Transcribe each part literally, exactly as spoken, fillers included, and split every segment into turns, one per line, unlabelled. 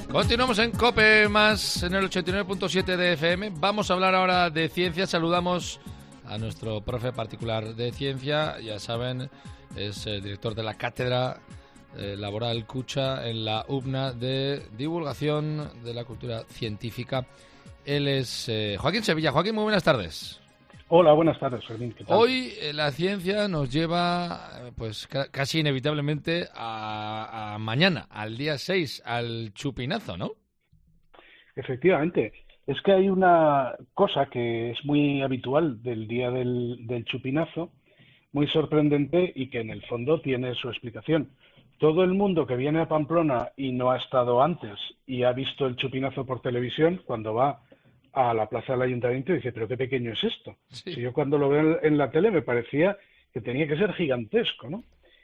Continuamos en COPE más en el ochenta y nueve punto siete de F M. Vamos a hablar ahora de ciencia. Saludamos a nuestro profe particular de ciencia. Ya saben, es el director de la cátedra eh, laboral Cucha en la U B N A de Divulgación de la Cultura Científica. Él es eh, Joaquín Sevilla. Joaquín, muy buenas tardes.
Hola, buenas tardes, Fermín. ¿Qué tal?
Hoy eh, la ciencia nos lleva, pues ca- casi inevitablemente, a, a mañana, al día seis, al chupinazo, ¿no?
Efectivamente. Es que hay una cosa que es muy habitual del día del, del chupinazo, muy sorprendente y que en el fondo tiene su explicación. Todo el mundo que viene a Pamplona y no ha estado antes y ha visto el chupinazo por televisión, cuando va a la plaza del Ayuntamiento dice, pero qué pequeño es esto.
Sí.
Si yo cuando lo veo en la tele me parecía que tenía que ser gigantesco, ¿no?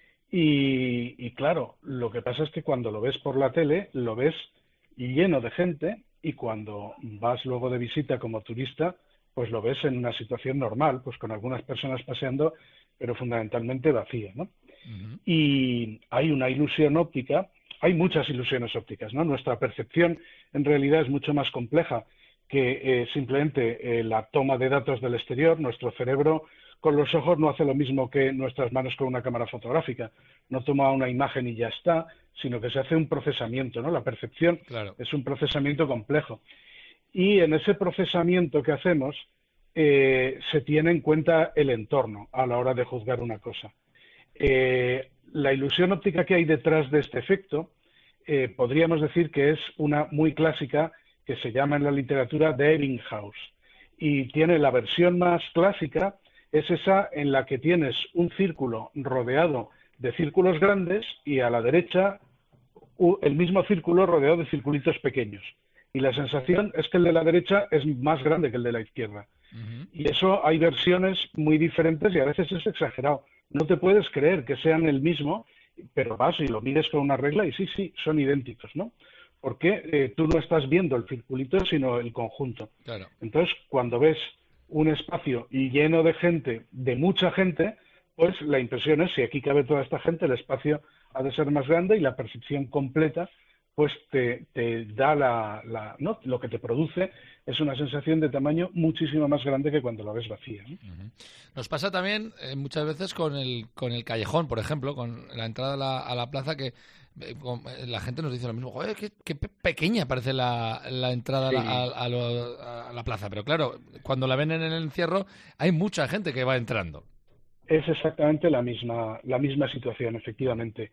Y, y claro, lo que pasa es que cuando lo ves por la tele, lo ves lleno de gente y cuando vas luego de visita como turista, pues lo ves en una situación normal, pues con algunas personas paseando, pero fundamentalmente vacía, ¿no?
Uh-huh.
Y hay una ilusión óptica, hay muchas ilusiones ópticas, ¿no? Nuestra percepción en realidad es mucho más compleja que eh, simplemente eh, la toma de datos del exterior. Nuestro cerebro con los ojos no hace lo mismo que nuestras manos con una cámara fotográfica. No toma una imagen y ya está, sino que se hace un procesamiento, ¿no? La percepción
Claro.
es un procesamiento complejo. Y en ese procesamiento que hacemos eh, se tiene en cuenta el entorno a la hora de juzgar una cosa. Eh, la ilusión óptica que hay detrás de este efecto eh, podríamos decir que es una muy clásica que se llama en la literatura de Ebbinghaus. Y tiene la versión más clásica, es esa en la que tienes un círculo rodeado de círculos grandes y a la derecha el mismo círculo rodeado de circulitos pequeños. Y la sensación es que el de la derecha es más grande que el de la izquierda. Uh-huh. Y eso hay versiones muy diferentes y a veces es exagerado. No te puedes creer que sean el mismo, pero vas y lo mides con una regla y sí, sí, son idénticos, ¿no? Porque eh, tú no estás viendo el circulito, sino el conjunto.
Claro.
Entonces, cuando ves un espacio lleno de gente, de mucha gente, pues la impresión es, si aquí cabe toda esta gente, el espacio ha de ser más grande y la percepción completa, pues te, te da la, la ¿no? Lo que te produce es una sensación de tamaño muchísimo más grande que cuando la ves vacía, ¿no?
Uh-huh. Nos pasa también eh, muchas veces con el, con el callejón, por ejemplo, con la entrada a la, a la plaza, que eh, con, eh, la gente nos dice lo mismo. Joder, qué, qué pequeña parece la, la entrada sí. a, la, a, a, lo, a la plaza. Pero claro, cuando la ven en el encierro, hay mucha gente que va entrando.
Es exactamente la misma, la misma situación, efectivamente.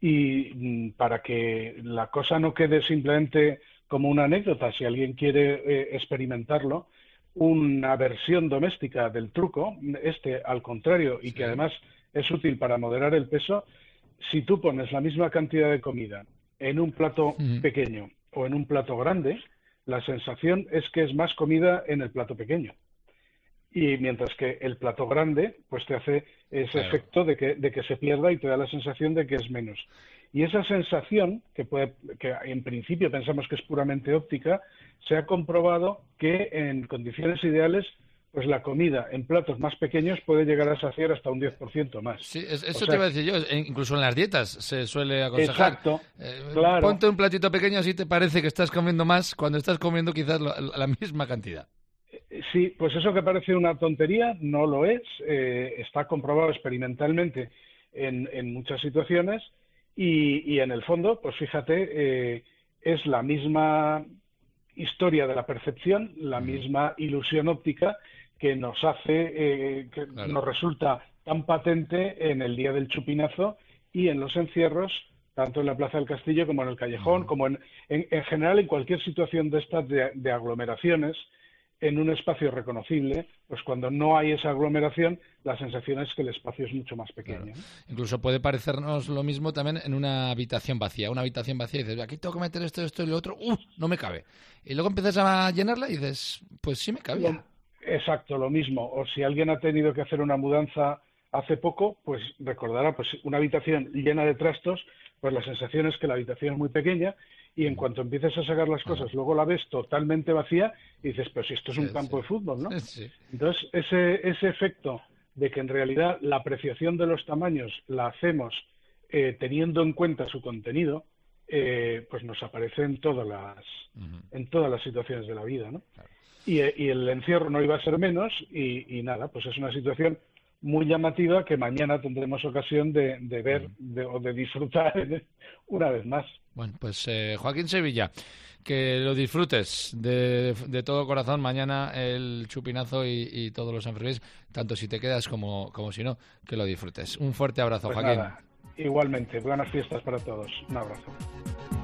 Y para que la cosa no quede simplemente como una anécdota, si alguien quiere eh, experimentarlo, una versión doméstica del truco, este al contrario, y sí. que además es útil para moderar el peso, si tú pones la misma cantidad de comida en un plato uh-huh. pequeño o en un plato grande, la sensación es que es más comida en el plato pequeño. Y mientras que el plato grande pues te hace ese claro. efecto de que, de que se pierda y te da la sensación de que es menos. Y esa sensación, que, puede, que en principio pensamos que es puramente óptica, se ha comprobado que en condiciones ideales pues la comida en platos más pequeños puede llegar a saciar hasta un diez por ciento más.
Sí, eso o sea, te
sea,
iba a decir yo, incluso en las dietas se suele aconsejar.
Exacto,
eh,
claro.
Ponte un platito pequeño así te parece que estás comiendo más cuando estás comiendo quizás la, la misma cantidad.
Sí, pues eso que parece una tontería no lo es, eh, está comprobado experimentalmente en, en muchas situaciones y, y en el fondo, pues fíjate, eh, es la misma historia de la percepción, la uh-huh. misma ilusión óptica que nos hace, eh, que claro. nos resulta tan patente en el día del chupinazo y en los encierros, tanto en la Plaza del Castillo como en el Callejón, uh-huh. como en, en, en general en cualquier situación de estas de, de aglomeraciones, en un espacio reconocible, pues cuando no hay esa aglomeración, la sensación es que el espacio es mucho más pequeño.
Claro. Incluso puede parecernos lo mismo también en una habitación vacía. Una habitación vacía y dices, aquí tengo que meter esto, esto y lo otro, ¡uh! No me cabe. Y luego empiezas a llenarla y dices, pues sí me cabía.
Lo, exacto, lo mismo. O si alguien ha tenido que hacer una mudanza hace poco, pues recordará, pues una habitación llena de trastos, pues la sensación es que la habitación es muy pequeña y en cuanto empiezas a sacar las cosas, luego la ves totalmente vacía y dices, pero si esto es un sí, campo sí. de fútbol, ¿no?
Sí.
Entonces, ese, ese efecto de que en realidad la apreciación de los tamaños la hacemos eh, teniendo en cuenta su contenido, eh, pues nos aparece en todas las, uh-huh. en todas las situaciones de la vida, ¿no? Claro. Y, y el encierro no iba a ser menos y, y nada, pues es una situación muy llamativa que mañana tendremos ocasión de, de ver de, o de disfrutar una vez más.
Bueno, pues eh, Joaquín Sevilla, que lo disfrutes de, de todo corazón mañana el chupinazo y, y todos los Sanfermines, tanto si te quedas como, como si no, que lo disfrutes. Un fuerte abrazo,
pues
Joaquín.
Nada, igualmente, buenas fiestas para todos. Un abrazo.